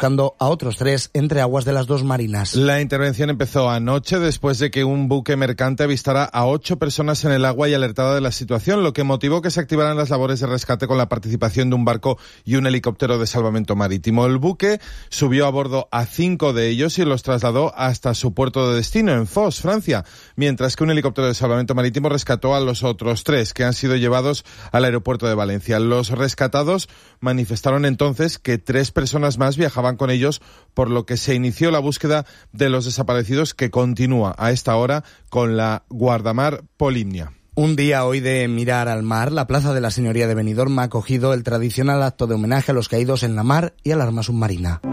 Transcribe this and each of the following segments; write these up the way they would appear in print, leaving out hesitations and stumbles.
buscando a otros 3 entre aguas de las 2 marinas. La intervención empezó anoche después de que un buque mercante avistara a 8 personas en el agua y alertara de la situación, lo que motivó que se activaran las labores de rescate con la participación de un barco y un helicóptero de salvamento marítimo. El buque subió a bordo a 5 de ellos y los trasladó hasta su puerto de destino, en Fos, Francia, mientras que un helicóptero de salvamento marítimo rescató a los otros 3 que han sido llevados al aeropuerto de Valencia. Los rescatados manifestaron entonces que 3 personas más viajaban con ellos, por lo que se inició la búsqueda de los desaparecidos, que continúa a esta hora con la guardamar Polymnia. Un día hoy de mirar al mar, la plaza de la Señoría de Benidorm ha acogido el tradicional acto de homenaje a los caídos en la mar y al arma submarina.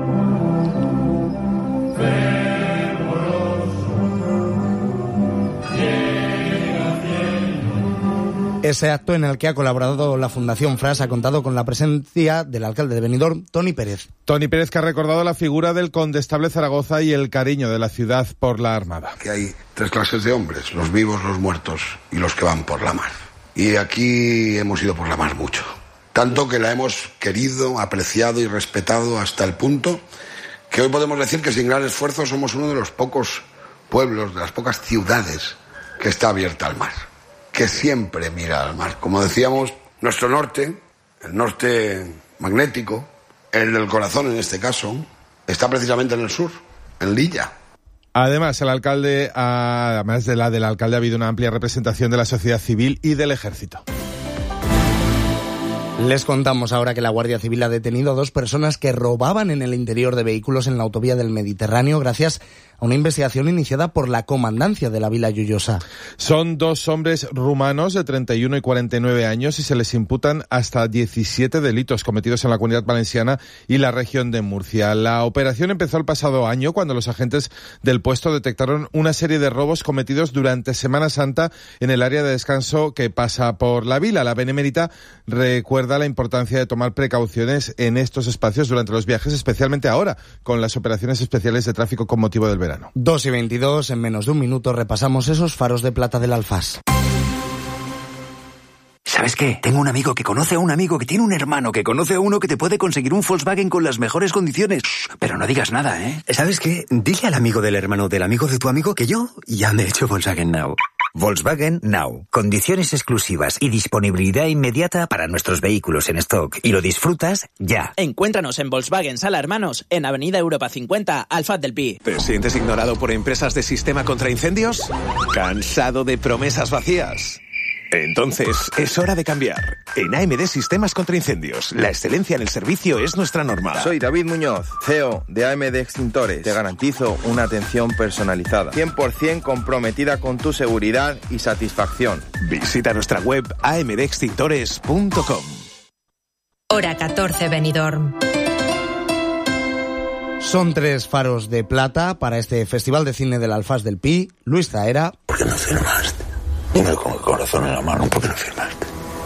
Ese acto, en el que ha colaborado la Fundación FRAS, ha contado con la presencia del alcalde de Benidorm, Toni Pérez. Toni Pérez, que ha recordado la figura del condestable Zaragoza y el cariño de la ciudad por la Armada. Que hay 3 clases de hombres: los vivos, los muertos y los que van por la mar. Y aquí hemos ido por la mar mucho. Tanto que la hemos querido, apreciado y respetado hasta el punto que hoy podemos decir que sin gran esfuerzo somos uno de los pocos pueblos, de las pocas ciudades que está abierta al mar, que siempre mira al mar. Como decíamos, nuestro norte, el norte magnético, el del corazón en este caso, está precisamente en el sur, en Lilla. Además, además de la del alcalde, ha habido una amplia representación de la sociedad civil y del ejército. Les contamos ahora que la Guardia Civil ha detenido a 2 personas que robaban en el interior de vehículos en la autovía del Mediterráneo, gracias a una investigación iniciada por la comandancia de la Vila Lloyosa. Son 2 hombres rumanos de 31 y 49 años y se les imputan hasta 17 delitos cometidos en la Comunidad Valenciana y la región de Murcia. La operación empezó el pasado año, cuando los agentes del puesto detectaron una serie de robos cometidos durante Semana Santa en el área de descanso que pasa por la vila. La Benemérita recuerda la importancia de tomar precauciones en estos espacios durante los viajes, especialmente ahora, con las operaciones especiales de tráfico con motivo del verano. 2:22, en menos de un minuto repasamos esos faros de plata del Alfás. ¿Sabes qué? Tengo un amigo que conoce a un amigo que tiene un hermano que conoce a uno que te puede conseguir un Volkswagen con las mejores condiciones. Pero no digas nada, ¿eh? ¿Sabes qué? Dile al amigo del hermano del amigo de tu amigo que yo ya me he hecho Volkswagen Now. Volkswagen Now. Condiciones exclusivas y disponibilidad inmediata para nuestros vehículos en stock. Y lo disfrutas ya. Encuéntranos en Volkswagen Sala Hermanos, en Avenida Europa 50, Alfaz del Pi. ¿Te sientes ignorado por empresas de sistema contra incendios? ¿Cansado de promesas vacías? Entonces, es hora de cambiar. En AMD Sistemas contra Incendios, la excelencia en el servicio es nuestra norma. Soy David Muñoz, CEO de AMD Extintores. Te garantizo una atención personalizada, 100% comprometida con tu seguridad y satisfacción. Visita nuestra web amdextintores.com. Hora 14, Benidorm. Son 3 faros de plata para este Festival de Cine del Alfaz del Pi. Luis Zahera. ¿Por qué no firmaste? Dime con el corazón en la mano, ¿por qué no firmaste?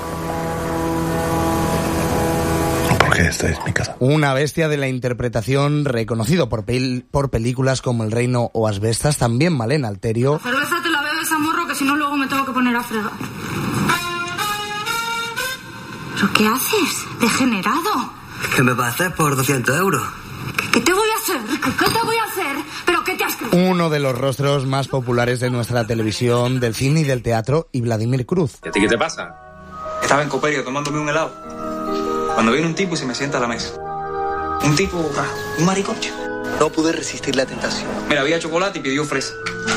Porque esta es mi casa. Una bestia de la interpretación, reconocido por películas como El Reino o Asbestas, también Malén Alterio. La cerveza te la bebes a morro, que si no luego me tengo que poner a fregar. ¿Pero qué haces, degenerado? ¿Qué me va a hacer por 200 euros? ¿Qué te voy a hacer? ¿Qué te voy a hacer? ¿Pero qué te has creído? Uno de los rostros más populares de nuestra televisión, del cine y del teatro, y Vladimir Cruz. ¿Y a ti qué te pasa? Estaba en Coperio tomándome un helado, cuando viene un tipo y se me sienta a la mesa. Un tipo, un maricoche. No pude resistir la tentación. Mira, había chocolate y pidió fresa.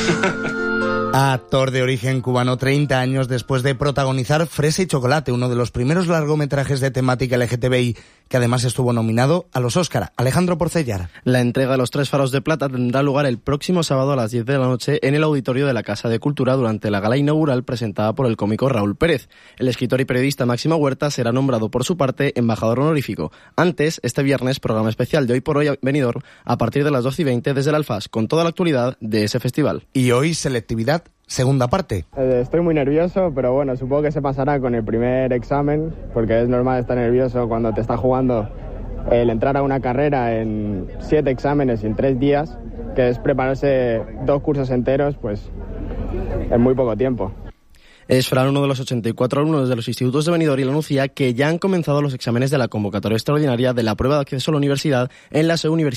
Actor de origen cubano, 30 años después de protagonizar Fresa y Chocolate, uno de los primeros largometrajes de temática LGTBI, que además estuvo nominado a los Óscar. Alejandro Porcellar. La entrega de los 3 faros de plata tendrá lugar el próximo sábado a las 10 de la noche en el auditorio de la Casa de Cultura durante la gala inaugural presentada por el cómico Raúl Pérez. El escritor y periodista Máximo Huerta será nombrado por su parte embajador honorífico. Antes, este viernes, programa especial de Hoy por Hoy Benidorm a partir de las 12:20 desde el Alfaz, con toda la actualidad de ese festival. Y hoy, selectividad, segunda parte. Estoy muy nervioso, pero bueno, supongo que se pasará con el primer examen, porque es normal estar nervioso cuando te está jugando el entrar a una carrera en 7 exámenes en 3 días, que es prepararse 2 cursos enteros, pues en muy poco tiempo. Es Fran, uno de los 84 alumnos de los institutos de Benidorm, y le anuncia que ya han comenzado los exámenes de la convocatoria extraordinaria de la prueba de acceso a la universidad en las universidades